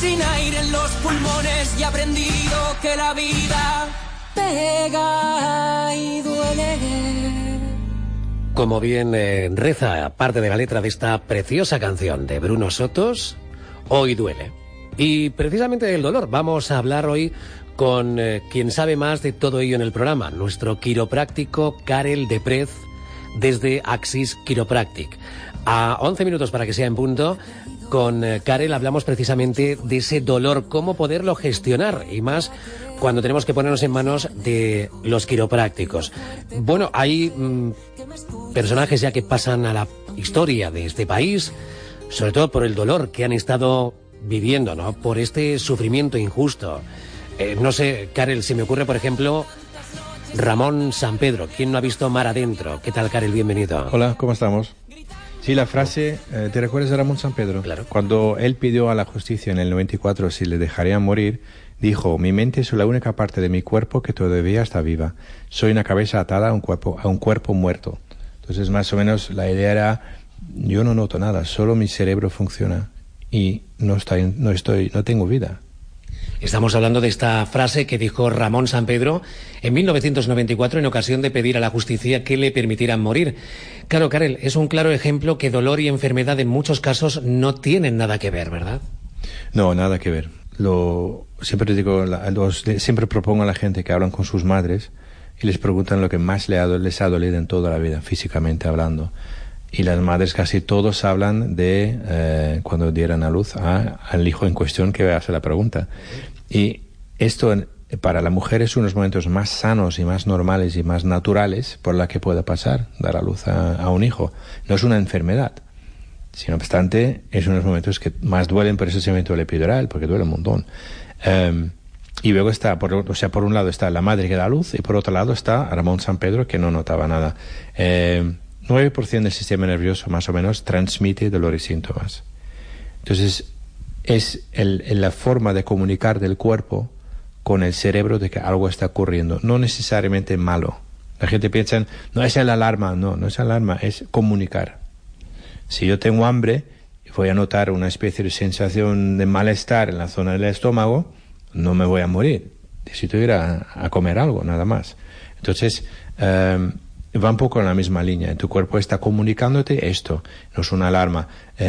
sin aire en los pulmones y he aprendido que la vida pega y duele. Como bien reza parte de la letra de esta preciosa canción de Bruno Sotos, Hoy duele. Y precisamente del dolor vamos a hablar hoy con quien sabe más de todo ello en el programa, nuestro quiropráctico Karel Deprez, desde Axis Chiropractic. A 11 minutos para que sea en punto, con Karel hablamos precisamente de ese dolor, cómo poderlo gestionar, y más cuando tenemos que ponernos en manos de los quiroprácticos. Bueno, hay personajes ya que pasan a la historia de este país, sobre todo por el dolor que han estado viviendo, ¿no? Por este sufrimiento injusto. No sé, Karel, se me ocurre, por ejemplo, Ramón Sampedro. ¿Quién no ha visto Mar Adentro? ¿Qué tal, Karel? Bienvenido. Hola, ¿cómo estamos? Sí, la frase, ¿te recuerdas de Ramón Sampedro? Claro. Cuando él pidió a la justicia en el 94 si le dejarían morir, dijo: mi mente es la única parte de mi cuerpo que todavía está viva. Soy una cabeza atada a un cuerpo muerto. Entonces, más o menos, la idea era, yo no noto nada, solo mi cerebro funciona y no tengo vida. Estamos hablando de esta frase que dijo Ramón Sampedro en 1994 en ocasión de pedir a la justicia que le permitieran morir. Claro, Karel, es un claro ejemplo que dolor y enfermedad en muchos casos no tienen nada que ver, ¿verdad? No, nada que ver. Siempre propongo a la gente que hablan con sus madres y les preguntan lo que más les ha dolido en toda la vida, físicamente hablando. Y las madres casi todos hablan de cuando dieron a luz al hijo en cuestión que hace la pregunta. Y esto para la mujer es unos momentos más sanos y más normales y más naturales por la que pueda pasar, dar a luz a un hijo. No es una enfermedad. No obstante, es unos momentos que más duelen, por eso se inventó el epidural, porque duele un montón. Y luego está, por un lado está la madre que da a luz y por otro lado está Ramón Sampedro, que no notaba nada. 9% del sistema nervioso, más o menos, transmite dolor y síntomas. Entonces, es la forma de comunicar del cuerpo con el cerebro de que algo está ocurriendo, no necesariamente malo. La gente piensa, no es la alarma, no es alarma, es comunicar. Si yo tengo hambre, voy a notar una especie de sensación de malestar en la zona del estómago, no me voy a morir. Necesito ir a comer algo, nada más. Entonces, va un poco en la misma línea. Tu cuerpo está comunicándote esto, no es una alarma.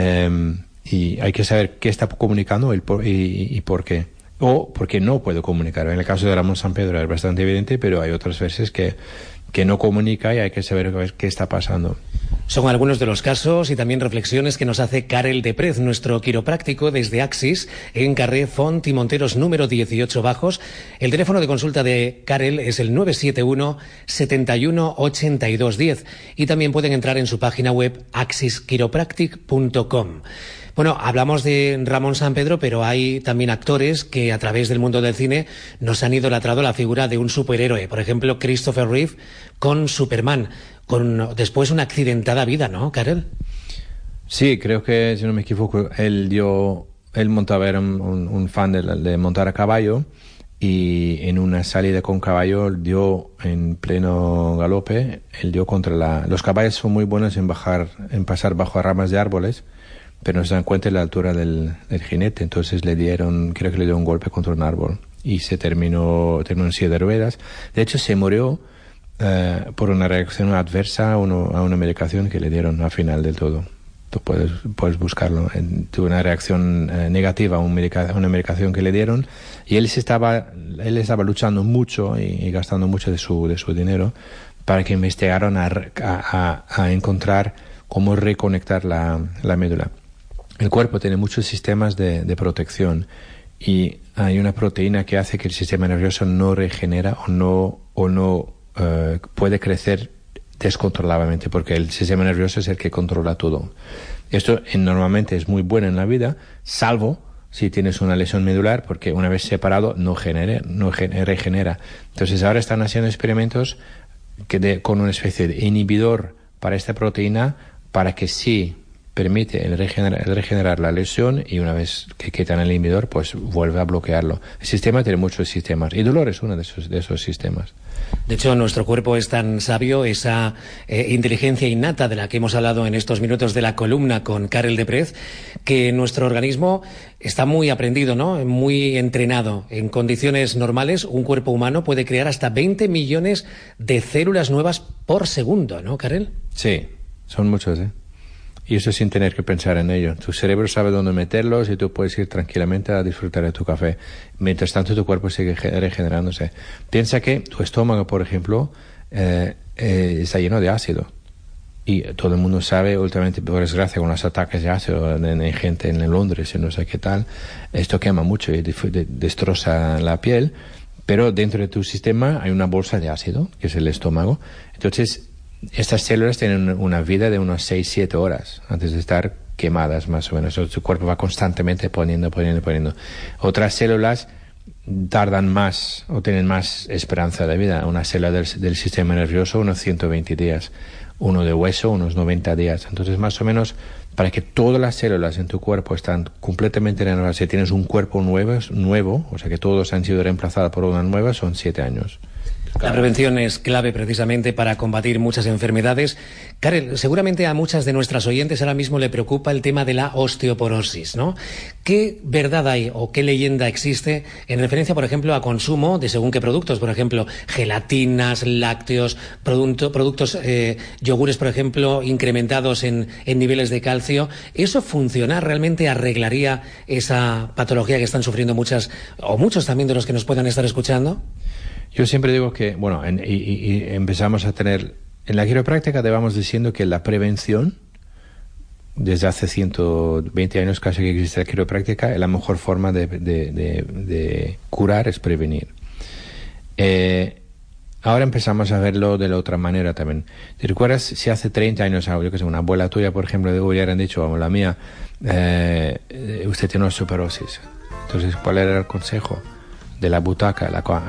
Y hay que saber qué está comunicando y por qué. O por qué no puedo comunicar. En el caso de Ramón Sampedro es bastante evidente, pero hay otras veces que no comunica y hay que saber qué está pasando. Son algunos de los casos y también reflexiones que nos hace Karel Deprez, nuestro quiropráctico desde Axis, en Carrer Font y Monteros número 18 Bajos. El teléfono de consulta de Karel es el 971 71 82 10 y también pueden entrar en su página web axischiropractic.com. Bueno, hablamos de Ramón Sampedro, pero hay también actores que a través del mundo del cine nos han idolatrado la figura de un superhéroe. Por ejemplo, Christopher Reeve con Superman, con después una accidentada vida, ¿no, Karel? Sí, creo que, si no me equivoco, él montaba, era un fan de montar a caballo, y en una salida con caballo dio en pleno galope, él dio contra los caballos son muy buenos en pasar bajo ramas de árboles, pero no se dan cuenta de la altura del jinete, entonces creo que le dio un golpe contra un árbol y se terminó en silla de ruedas. De hecho, se murió por una reacción adversa a una medicación que le dieron al final del todo. Tú puedes buscarlo. Tuvo una reacción negativa a una medicación que le dieron y él estaba luchando mucho y gastando mucho de su dinero para que investigaran a encontrar cómo reconectar la médula. El cuerpo tiene muchos sistemas de protección y hay una proteína que hace que el sistema nervioso no regenera o no puede crecer descontroladamente, porque el sistema nervioso es el que controla todo. Esto normalmente es muy bueno en la vida, salvo si tienes una lesión medular, porque una vez separado no regenera. Entonces ahora están haciendo experimentos con una especie de inhibidor para esta proteína, para que sí permite el regenerar la lesión y una vez que quitan el inhibidor, pues vuelve a bloquearlo. El sistema tiene muchos sistemas y dolor es uno de esos sistemas. De hecho, nuestro cuerpo es tan sabio, esa inteligencia innata de la que hemos hablado en estos minutos de la columna con Karel Deprez, que nuestro organismo está muy aprendido, ¿no? Muy entrenado. En condiciones normales, un cuerpo humano puede crear hasta 20 millones de células nuevas por segundo, ¿no, Karel? Sí, son muchos, ¿eh? Y eso sin tener que pensar en ello. Tu cerebro sabe dónde meterlos y tú puedes ir tranquilamente a disfrutar de tu café. Mientras tanto, tu cuerpo sigue regenerándose. Piensa que tu estómago, por ejemplo, está lleno de ácido. Y todo el mundo sabe, últimamente, por desgracia, con los ataques de ácido en gente en Londres y no sé qué tal, esto quema mucho y destroza la piel. Pero dentro de tu sistema hay una bolsa de ácido, que es el estómago. Entonces, estas células tienen una vida de unos 6-7 horas antes de estar quemadas, más o menos. Tu cuerpo va constantemente poniendo. Otras células tardan más o tienen más esperanza de vida. Una célula del sistema nervioso, unos 120 días. Uno de hueso, unos 90 días. Entonces, más o menos, para que todas las células en tu cuerpo están completamente renovadas, si tienes un cuerpo nuevo, o sea que todos han sido reemplazados por una nueva, son 7 años. La prevención es clave precisamente para combatir muchas enfermedades. Karel, seguramente a muchas de nuestras oyentes ahora mismo le preocupa el tema de la osteoporosis, ¿no? ¿Qué verdad hay o qué leyenda existe en referencia, por ejemplo, a consumo de según qué productos? Por ejemplo, gelatinas, lácteos, productos, yogures, por ejemplo, incrementados en niveles de calcio. ¿Eso funciona? ¿Realmente arreglaría esa patología que están sufriendo muchas o muchos también de los que nos puedan estar escuchando? Yo siempre digo que, bueno, y empezamos a tener... En la quiropráctica llevamos diciendo que la prevención, desde hace 120 años casi que existe la quiropráctica, la mejor forma de curar es prevenir. Ahora empezamos a verlo de la otra manera también. ¿Te recuerdas si hace 30 años, yo que sé, una abuela tuya, por ejemplo, hubieran dicho, vamos, la mía, usted tiene osteoporosis? Entonces, ¿cuál era el consejo? De la butaca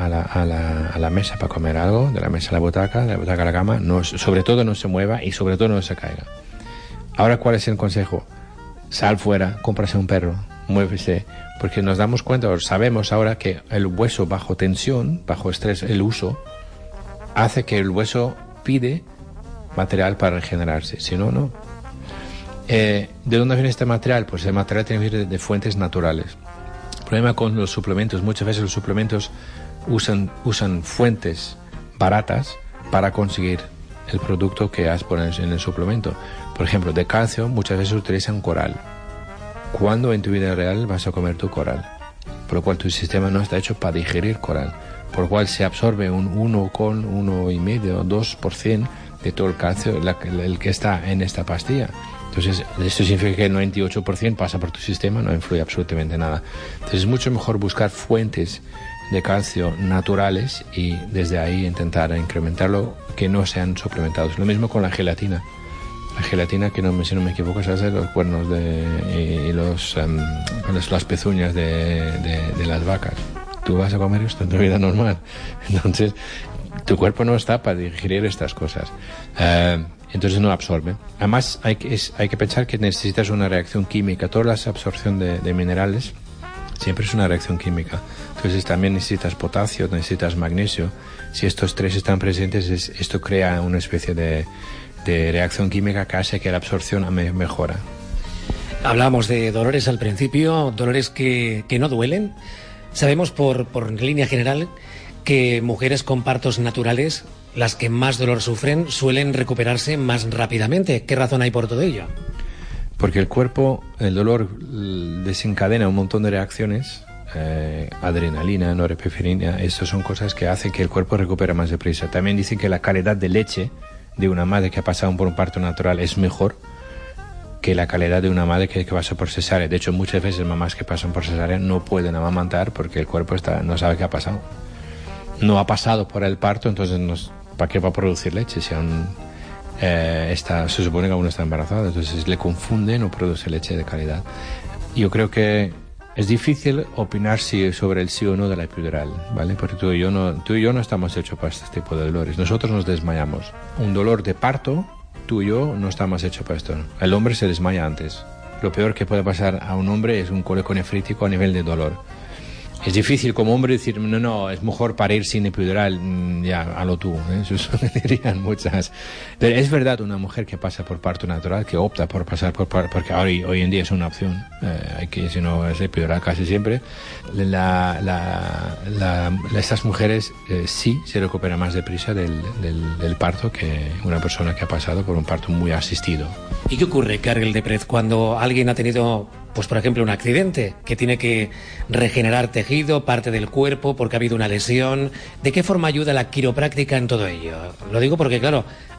a la mesa para comer algo, de la mesa a la butaca, de la butaca a la cama, sobre todo no se mueva y sobre todo no se caiga. Ahora, ¿cuál es el consejo? Sal fuera, cómprase un perro, muévese, porque nos damos cuenta, o sabemos ahora que el hueso bajo tensión, bajo estrés, el uso, hace que el hueso pide material para regenerarse, si no, no. ¿De dónde viene este material? Pues el material tiene que venir de fuentes naturales. El problema con los suplementos, muchas veces los suplementos usan fuentes baratas para conseguir el producto que has puesto en el suplemento. Por ejemplo, de calcio muchas veces utilizan coral. ¿Cuándo en tu vida real vas a comer tu coral? Por lo cual tu sistema no está hecho para digerir coral, por lo cual se absorbe un 1,5 o 2% de todo el calcio el que está en esta pastilla. Entonces, esto significa que el 98% pasa por tu sistema, no influye absolutamente nada. Entonces, es mucho mejor buscar fuentes de calcio naturales y desde ahí intentar incrementarlo, que no sean suplementados. Lo mismo con la gelatina. La gelatina, que si no me equivoco, se hace los cuernos y las pezuñas de las vacas. Tú vas a comer esto en tu vida normal. Entonces, tu cuerpo no está para digerir estas cosas. Entonces no absorbe. Además, hay que pensar que necesitas una reacción química. Toda la absorción de minerales siempre es una reacción química. Entonces también necesitas potasio, necesitas magnesio. Si estos tres están presentes, esto crea una especie de reacción química que hace que la absorción mejora. Hablábamos de dolores al principio, dolores que no duelen. Sabemos por línea general que mujeres con partos naturales, las que más dolor sufren, suelen recuperarse más rápidamente. ¿Qué razón hay por todo ello? Porque el cuerpo, el dolor desencadena un montón de reacciones, adrenalina, norepinefrina, estas son cosas que hacen que el cuerpo recupere más deprisa. También dicen que la calidad de leche de una madre que ha pasado por un parto natural es mejor que la calidad de una madre que pasa por cesárea. De hecho, muchas veces mamás que pasan por cesárea no pueden amamantar porque el cuerpo no sabe qué ha pasado. No ha pasado por el parto, entonces ¿para qué va a producir leche si aún se supone que aún está embarazada? Entonces le confunde, no produce leche de calidad. Yo creo que es difícil opinar sobre el sí o no de la epidural, ¿vale? Porque tú y yo no estamos hechos para este tipo de dolores. Nosotros nos desmayamos. Un dolor de parto tú y yo no estamos hechos para esto. El hombre se desmaya antes. Lo peor que puede pasar a un hombre es un cólico nefrítico a nivel de dolor. Es difícil como hombre decir, no, es mejor parir sin epidural, ya, hazlo tú, ¿eh? Eso dirían muchas. Pero es verdad, una mujer que pasa por parto natural, que opta por pasar por parto, porque hoy en día es una opción, hay que, si no es epidural casi siempre, estas mujeres sí se recuperan más deprisa del parto que una persona que ha pasado por un parto muy asistido. ¿Y qué ocurre, Karel Deprez, cuando alguien ha tenido, pues por ejemplo, un accidente, que tiene que regenerar tejido, parte del cuerpo, porque ha habido una lesión? ¿De qué forma ayuda la quiropráctica en todo ello? Lo digo porque, claro,